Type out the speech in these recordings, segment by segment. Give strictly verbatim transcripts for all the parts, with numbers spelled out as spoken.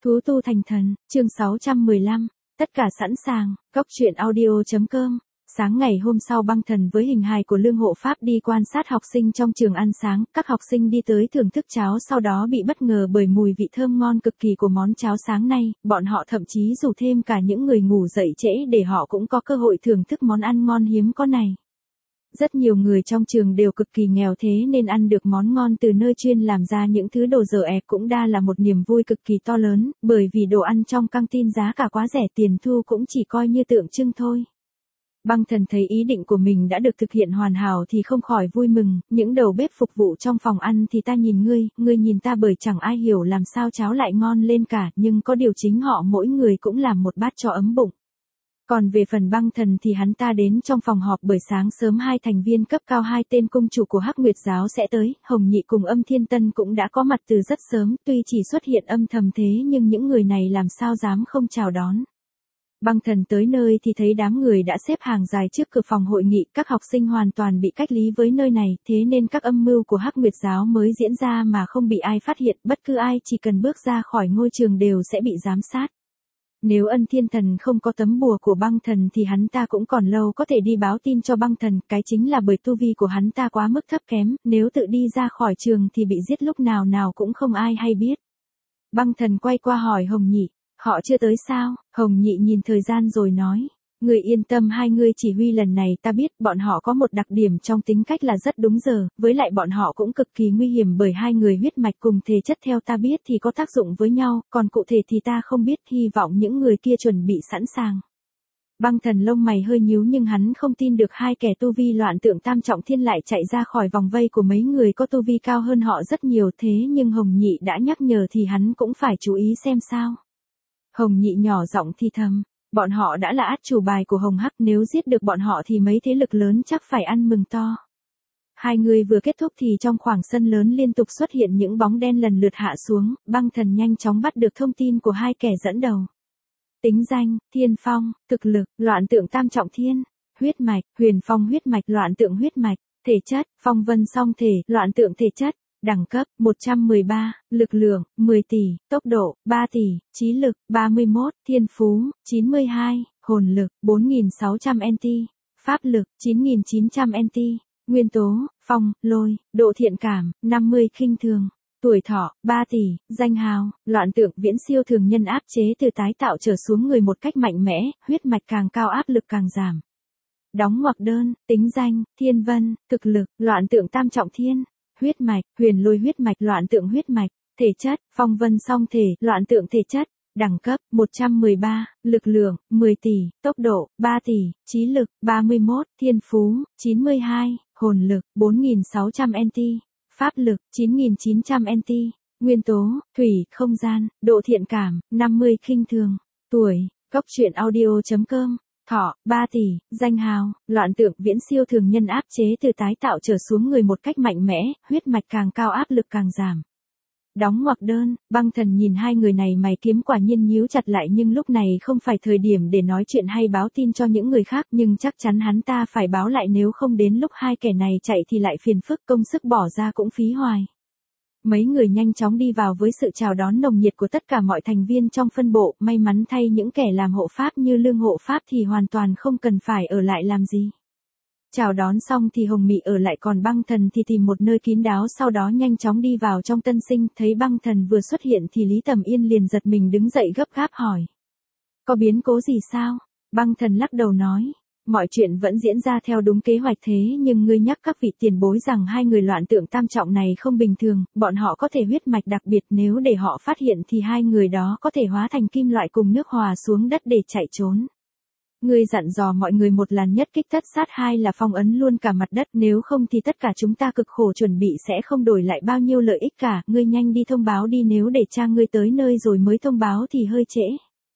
Thú tu thành thần, chương sáu trăm mười lăm, tất cả sẵn sàng, góc truyện audio.com. Sáng ngày hôm sau băng thần với hình hài của Lương Hộ Pháp đi quan sát học sinh trong trường ăn sáng, các học sinh đi tới thưởng thức cháo sau đó bị bất ngờ bởi mùi vị thơm ngon cực kỳ của món cháo sáng nay, bọn họ thậm chí rủ thêm cả những người ngủ dậy trễ để họ cũng có cơ hội thưởng thức món ăn ngon hiếm có này. Rất nhiều người trong trường đều cực kỳ nghèo thế nên ăn được món ngon từ nơi chuyên làm ra những thứ đồ dở ẹc cũng đa là một niềm vui cực kỳ to lớn, bởi vì đồ ăn trong căng tin giá cả quá rẻ, tiền thu cũng chỉ coi như tượng trưng thôi. Băng thần thấy ý định của mình đã được thực hiện hoàn hảo thì không khỏi vui mừng, những đầu bếp phục vụ trong phòng ăn thì ta nhìn ngươi, ngươi nhìn ta, bởi chẳng ai hiểu làm sao cháo lại ngon lên cả, nhưng có điều chính họ mỗi người cũng làm một bát cho ấm bụng. Còn về phần băng thần thì hắn ta đến trong phòng họp bởi sáng sớm hai thành viên cấp cao, hai tên cung chủ của Hắc Nguyệt giáo sẽ tới, Hồng Nhị cùng Âm Thiên Tân cũng đã có mặt từ rất sớm, tuy chỉ xuất hiện âm thầm thế nhưng những người này làm sao dám không chào đón. Băng thần tới nơi thì thấy đám người đã xếp hàng dài trước cửa phòng hội nghị, các học sinh hoàn toàn bị cách lý với nơi này, thế nên các âm mưu của Hắc Nguyệt giáo mới diễn ra mà không bị ai phát hiện, bất cứ ai chỉ cần bước ra khỏi ngôi trường đều sẽ bị giám sát. Nếu Ân Thiên Thần không có tấm bùa của băng thần thì hắn ta cũng còn lâu có thể đi báo tin cho băng thần, cái chính là bởi tu vi của hắn ta quá mức thấp kém, nếu tự đi ra khỏi trường thì bị giết lúc nào nào cũng không ai hay biết. Băng thần quay qua hỏi Hồng Nhị, họ chưa tới sao? Hồng Nhị nhìn thời gian rồi nói, người yên tâm, hai người chỉ huy lần này ta biết, bọn họ có một đặc điểm trong tính cách là rất đúng giờ, với lại bọn họ cũng cực kỳ nguy hiểm bởi hai người huyết mạch cùng thể chất theo ta biết thì có tác dụng với nhau, còn cụ thể thì ta không biết, hy vọng những người kia chuẩn bị sẵn sàng. Băng thần lông mày hơi nhíu nhưng hắn không tin được hai kẻ tu vi loạn tượng tam trọng thiên lại chạy ra khỏi vòng vây của mấy người có tu vi cao hơn họ rất nhiều, thế nhưng Hồng Nhị đã nhắc nhở thì hắn cũng phải chú ý xem sao. Hồng Nhị nhỏ giọng thì thầm, bọn họ đã là át chủ bài của Hồng Hắc, nếu giết được bọn họ thì mấy thế lực lớn chắc phải ăn mừng to. Hai người vừa kết thúc thì trong khoảng sân lớn liên tục xuất hiện những bóng đen lần lượt hạ xuống, băng thần nhanh chóng bắt được thông tin của hai kẻ dẫn đầu. Tính danh, Thiên Phong, thực lực, loạn tượng tam trọng thiên, huyết mạch, Huyền Phong huyết mạch, loạn tượng huyết mạch, thể chất, Phong Vân song thể, loạn tượng thể chất. Đẳng cấp, một trăm mười ba, lực lượng, mười tỷ, tốc độ, ba tỷ, trí lực, ba mươi mốt, thiên phú, chín mươi hai, hồn lực, bốn nghìn sáu trăm N T, pháp lực, chín nghìn chín trăm N T, nguyên tố, phong, lôi, độ thiện cảm, năm mươi, khinh thường, tuổi thọ, ba tỷ, danh hào, loạn tượng viễn siêu thường nhân, áp chế từ tái tạo trở xuống người một cách mạnh mẽ, huyết mạch càng cao áp lực càng giảm. Đóng ngoặc đơn, tính danh, Thiên Vân, thực lực, loạn tượng tam trọng thiên. Huyết mạch, Huyền Lôi huyết mạch, loạn tượng huyết mạch, thể chất, Phong Vân song thể, loạn tượng thể chất, đẳng cấp, một trăm mười ba, lực lượng, mười tỷ, tốc độ, ba tỷ, trí lực, ba mươi mốt, thiên phú, chín mươi hai, hồn lực, bốn nghìn sáu trăm N T, pháp lực, chín nghìn chín trăm N T, nguyên tố, thủy, không gian, độ thiện cảm, năm mươi, khinh thường, tuổi, góc truyện audio.com. Thọ, ba tỷ, danh hào, loạn tượng viễn siêu thường nhân, áp chế từ tái tạo trở xuống người một cách mạnh mẽ, huyết mạch càng cao áp lực càng giảm. Đóng ngoặc đơn, băng thần nhìn hai người này mày kiếm quả nhiên nhíu chặt lại, nhưng lúc này không phải thời điểm để nói chuyện hay báo tin cho những người khác, nhưng chắc chắn hắn ta phải báo lại, nếu không đến lúc hai kẻ này chạy thì lại phiền phức, công sức bỏ ra cũng phí hoài. Mấy người nhanh chóng đi vào với sự chào đón nồng nhiệt của tất cả mọi thành viên trong phân bộ, may mắn thay những kẻ làm hộ pháp như Lương Hộ Pháp thì hoàn toàn không cần phải ở lại làm gì. Chào đón xong thì Hồng Mị ở lại, còn băng thần thì tìm một nơi kín đáo, sau đó nhanh chóng đi vào trong tân sinh, thấy băng thần vừa xuất hiện thì Lý Tầm Yên liền giật mình đứng dậy gấp gáp hỏi. Có biến cố gì sao? Băng thần lắc đầu nói. Mọi chuyện vẫn diễn ra theo đúng kế hoạch, thế nhưng ngươi nhắc các vị tiền bối rằng hai người loạn tượng tam trọng này không bình thường, bọn họ có thể huyết mạch đặc biệt, nếu để họ phát hiện thì hai người đó có thể hóa thành kim loại cùng nước hòa xuống đất để chạy trốn. Ngươi dặn dò mọi người một lần nhất kích thất sát, hai là phong ấn luôn cả mặt đất, nếu không thì tất cả chúng ta cực khổ chuẩn bị sẽ không đổi lại bao nhiêu lợi ích cả, ngươi nhanh đi thông báo đi, nếu để cha ngươi tới nơi rồi mới thông báo thì hơi trễ.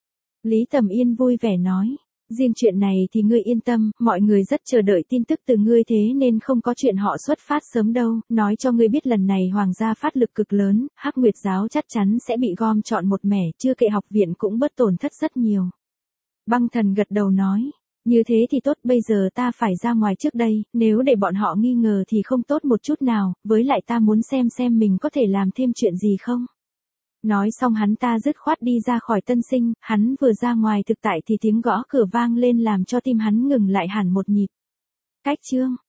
Lý Tầm Yên vui vẻ nói. Riêng chuyện này thì ngươi yên tâm, mọi người rất chờ đợi tin tức từ ngươi thế nên không có chuyện họ xuất phát sớm đâu, nói cho ngươi biết lần này hoàng gia phát lực cực lớn, Hắc Nguyệt giáo chắc chắn sẽ bị gom trọn một mẻ, chưa kể học viện cũng bớt tổn thất rất nhiều. Băng thần gật đầu nói, như thế thì tốt, bây giờ ta phải ra ngoài trước đây, nếu để bọn họ nghi ngờ thì không tốt một chút nào, với lại ta muốn xem xem mình có thể làm thêm chuyện gì không. Nói xong hắn ta dứt khoát đi ra khỏi tân sinh, hắn vừa ra ngoài thực tại thì tiếng gõ cửa vang lên làm cho tim hắn ngừng lại hẳn một nhịp. Cách chương